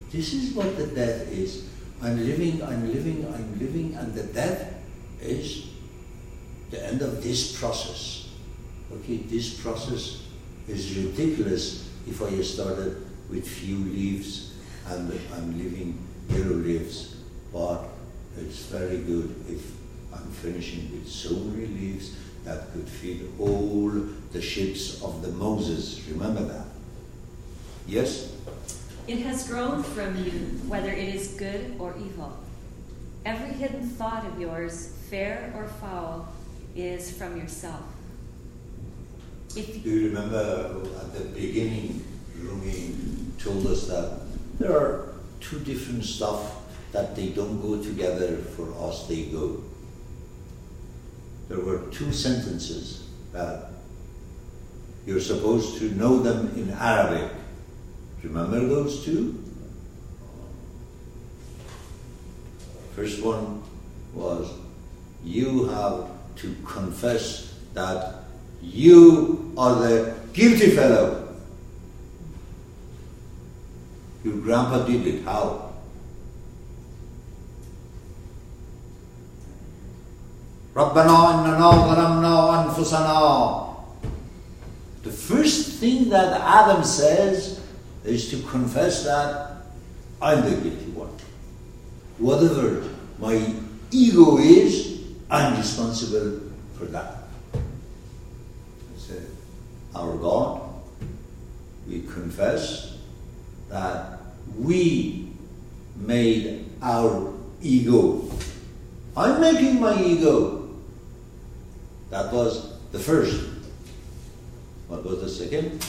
This is what the death is. I'm living, and the death is the end of this process. Okay, this process is ridiculous if I started with few leaves and I'm living yellow leaves, but it's very good if I'm finishing with so many leaves that could feed all the ships of the Moses. Remember that? Yes? It has grown from you, whether it is good or evil. Every hidden thought of yours, fair or foul, is from yourself. Do you remember at the beginning, Rumi told us that there are two different stuff that they don't go together, for us they go. There were two sentences that you're supposed to know them in Arabic. Remember those two? First one was, you have to confess that you are the guilty fellow. Your grandpa did it. How? رَبَّنَا إِنَّنَا ظَلَمْنَا أَنفُسَنَا. The first thing that Adam says is to confess that I'm the guilty one. Whatever my ego is, I'm responsible for that. Our God, we confess that we made our ego. I'm making my ego. That was the first. What was the second?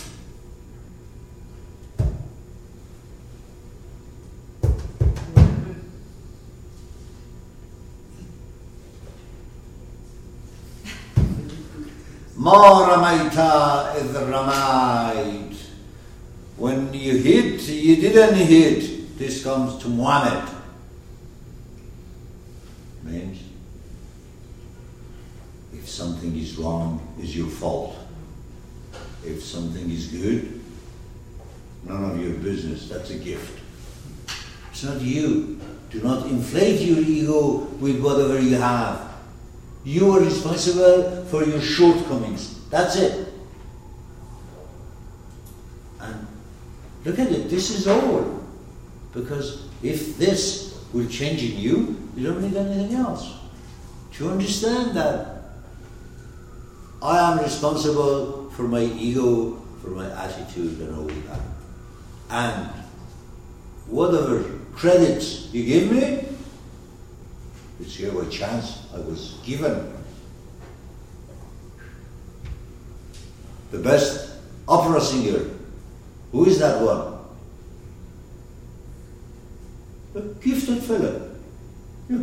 مَا رَمَيْتَ إِذْ رَمَيْتَ. When you hit, you didn't hit. This comes to Muhammad. Means if something is wrong, it's your fault. If something is good, none of your business. That's a gift. It's not you. Do not inflate your ego with whatever you have. You are responsible for your shortcomings. That's it. And look at it. This is all. Because if this will change in you, you don't need anything else. To understand that I am responsible for my ego, for my attitude and all that. And whatever credits you give me, it's here by chance I was given. The best opera singer. Who is that one? A gifted fellow. Yeah.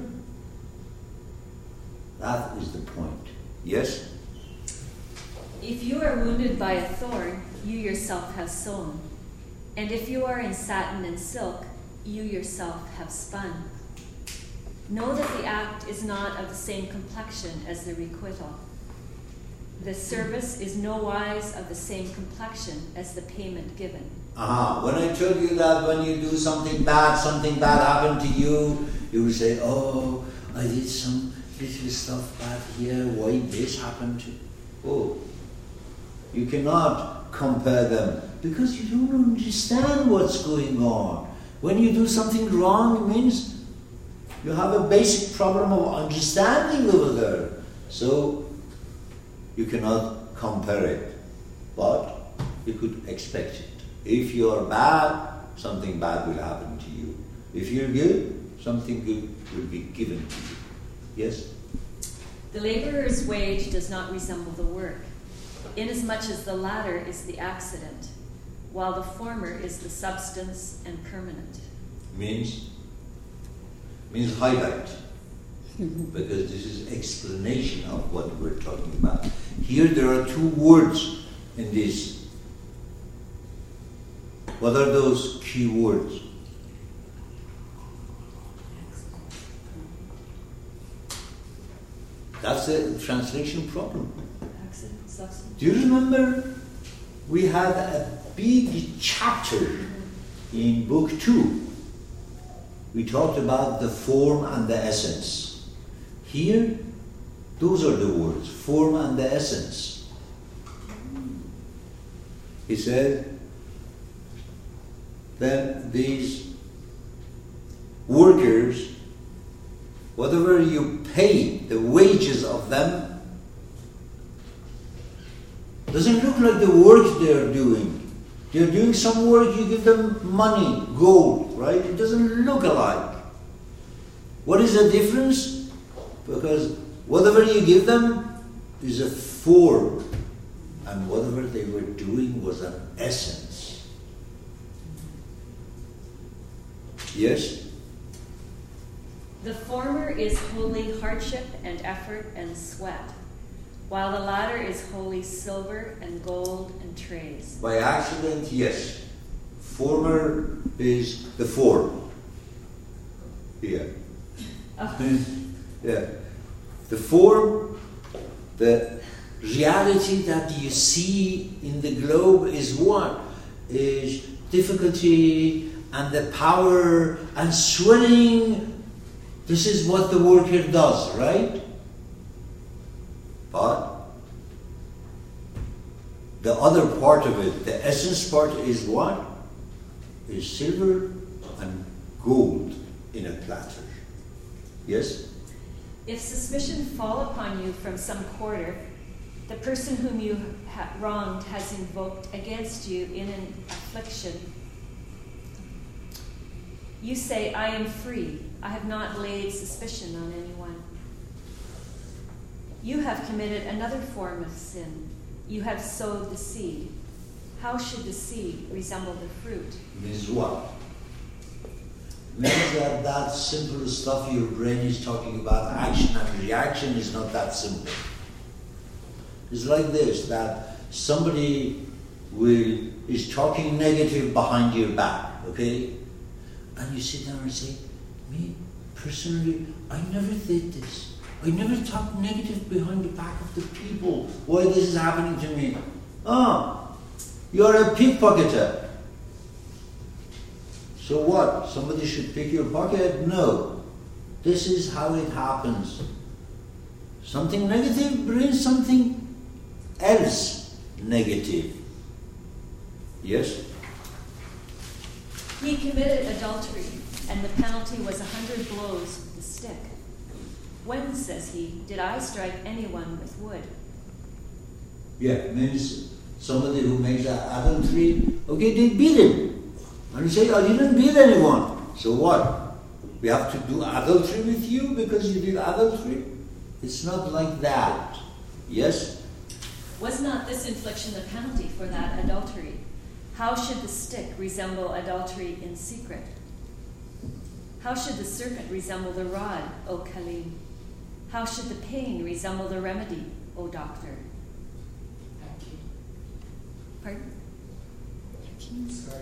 That is the point. Yes? If you are wounded by a thorn, you yourself have sown. And if you are in satin and silk, you yourself have spun. Know that the act is not of the same complexion as the requital. The service is no wise of the same complexion as the payment given. When I told you that when you do something bad happened to you, you will say, oh, I did some little stuff bad here, why this happened to you? Oh, you cannot compare them because you don't understand what's going on. When you do something wrong, it means you have a basic problem of understanding over there. So you cannot compare it. But you could expect it. If you are bad, something bad will happen to you. If you're good, something good will be given to you. Yes? The laborer's wage does not resemble the work, inasmuch as the latter is the accident, while the former is the substance and permanent. Means highlight, because this is explanation of what we're talking about. Here there are two words in this. What are those key words? That's the translation problem. Do you remember we had a big chapter in book 2 we talked about the form and the essence. Here, those are the words, form and the essence. He said, then these workers, whatever you pay the wages of them, doesn't look like the work they're doing. They're doing some work, you give them money, gold, right? It doesn't look alike. What is the difference? Because whatever you give them is a form, and whatever they were doing was an essence. Yes? The former is wholly hardship and effort and sweat, while the latter is wholly silver and gold and trays. By accident, yes. Former is the form. Here. Oh. Yeah. The form, the reality that you see in the globe is what? Is difficulty and the power and sweating. This is what the worker does, right? But the other part of it, the essence part, is what? Is silver and gold in a platter. Yes? If suspicion fall upon you from some quarter, the person whom you wronged has invoked against you in an affliction. You say, I am free. I have not laid suspicion on anyone. You have committed another form of sin. You have sowed the seed. How should the seed resemble the fruit? Means what? Means that that simple stuff your brain is talking about, action and reaction, is not that simple. It's like this, that somebody is talking negative behind your back, okay? And you sit down and say, me, personally, I never did this. I never talked negative behind the back of the people. Why this is happening to me? You're a pickpocketer. So what? Somebody should pick your pocket? No. This is how it happens. Something negative brings something else negative. Yes? He committed adultery, and the penalty was 100 blows with the stick. When, says he, did I strike anyone with wood? Yeah, means somebody who makes adultery, okay, they beat him. And you say, I didn't beat anyone. So what? We have to do adultery with you because you did adultery? It's not like that. Yes? Was not this infliction the penalty for that adultery? How should the stick resemble adultery in secret? How should the serpent resemble the rod, O Kalim? How should the pain resemble the remedy, O doctor? Pardon? Sorry.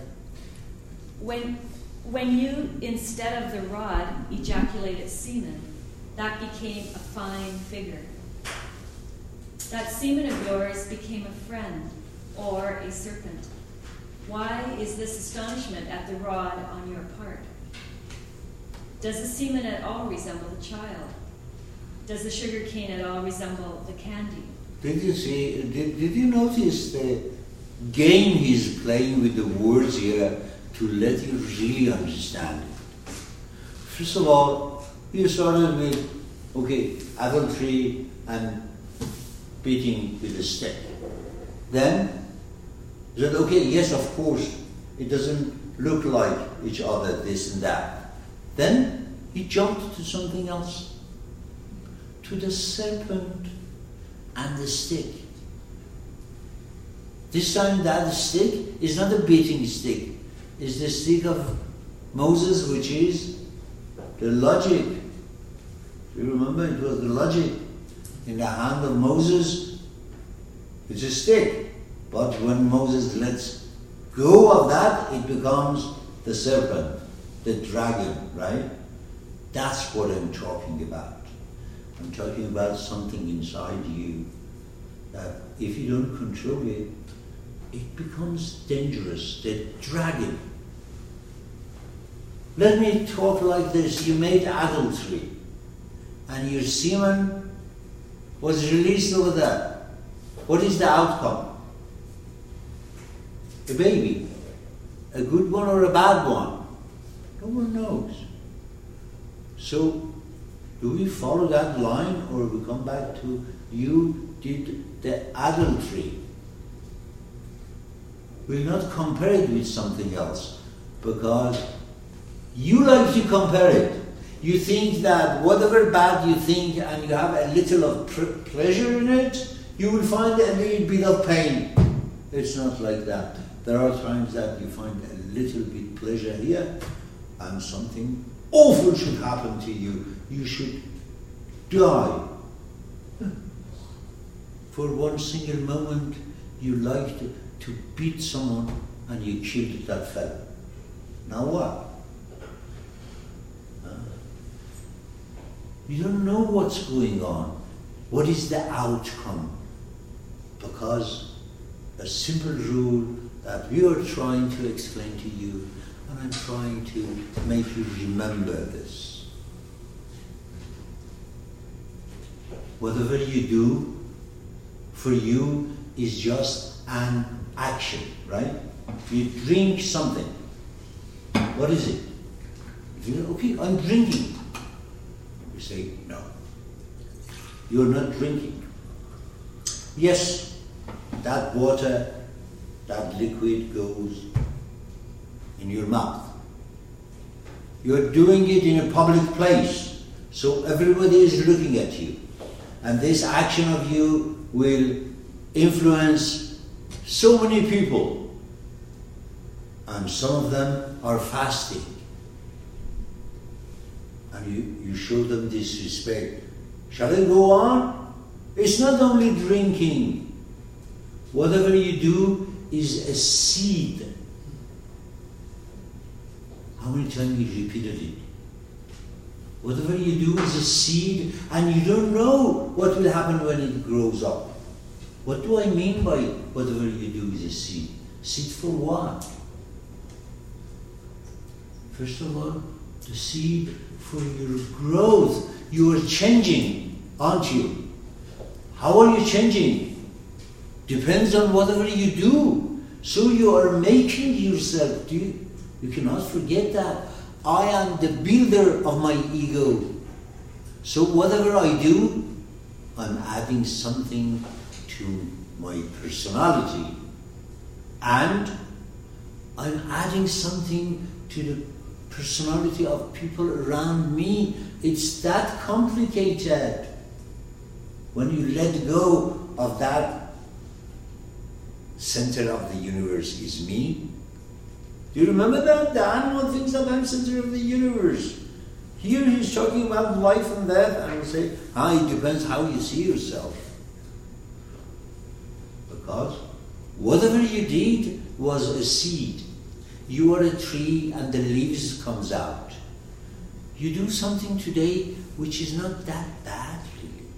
When you, instead of the rod, ejaculated semen, that became a fine figure. That semen of yours became a friend or a serpent. Why is this astonishment at the rod on your part? Does the semen at all resemble the child? Does the sugar cane at all resemble the candy? Did you see, did you notice the game he's playing with the words here to let you really understand it? First of all, you started with, okay, adultery and beating with a stick. Then, he said, okay, yes, of course, it doesn't look like each other, this and that. Then, he jumped to something else. To the serpent and the stick. This time that stick is not a beating stick. It's the stick of Moses, which is the logic. Do you remember? It was the logic. In the hand of Moses, it's a stick. But when Moses lets go of that, it becomes the serpent, the dragon, right? That's what I'm talking about. I'm talking about something inside you that if you don't control it, it becomes dangerous. The dragon. Let me talk like this. You made adultery, and your semen was released over there. What is the outcome? A baby. A good one or a bad one? No one knows. So, do we follow that line, or we come back to you did the adultery? We'll not compare it with something else, because you like to compare it. You think that whatever bad you think and you have a little of pleasure in it, you will find a little bit of pain. It's not like that. There are times that you find a little bit pleasure here and something awful should happen to you. You should die. For one single moment you liked to beat someone and you killed that fellow. Now what? You don't know what's going on. What is the outcome? Because a simple rule that we are trying to explain to you, and I'm trying to make you remember this. Whatever you do, for you, is just an action, right? You drink something. What is it? You say, okay, I'm drinking. You say, no. You're not drinking. Yes, that water, that liquid goes in your mouth. You're doing it in a public place, so everybody is looking at you. And this action of you will influence so many people. And some of them are fasting. And you show them disrespect. Shall I go on? It's not only drinking. Whatever you do is a seed. How many times you repeated it? Whatever you do is a seed, and you don't know what will happen when it grows up. What do I mean by whatever you do is a seed? Seed for what? First of all, the seed for your growth. You are changing, aren't you? How are you changing? Depends on whatever you do. So you are making yourself. You cannot forget that. I am the builder of my ego. So whatever I do, I'm adding something to my personality. And I'm adding something to the personality of people around me. It's that complicated. When you let go of that center of the universe is me. Do you remember that? The animal thinks that I'm center of the universe. Here he's talking about life and death, and we say, it depends how you see yourself. Because whatever you did was a seed. You are a tree and the leaves comes out. You do something today which is not that bad, really.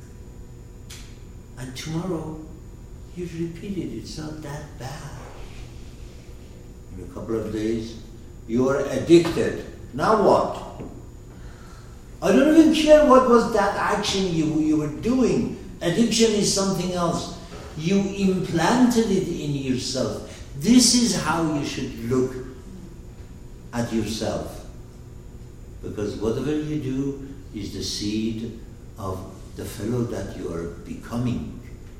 And tomorrow, you repeat it, it's not that bad. In a couple of days, you are addicted. Now what? I don't even care what was that action you were doing. Addiction is something else. You implanted it in yourself. This is how you should look at yourself. Because whatever you do is the seed of the fellow that you are becoming.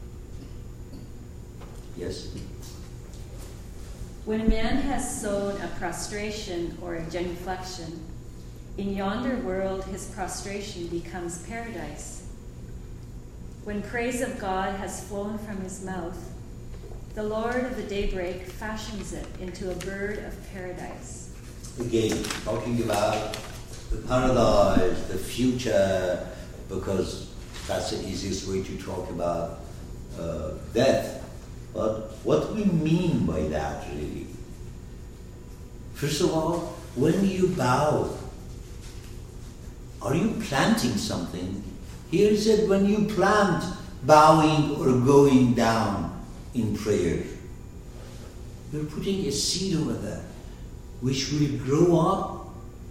Yes? When a man has sown a prostration or a genuflection, in yonder world his prostration becomes paradise. When praise of God has flown from his mouth, the Lord of the daybreak fashions it into a bird of paradise. Again, talking about the paradise, the future, because that's the easiest way to talk about death. But what we mean by that, really? First of all, when you bow, are you planting something? Here it said when you plant, bowing or going down in prayer. You're putting a seed over there, which will grow up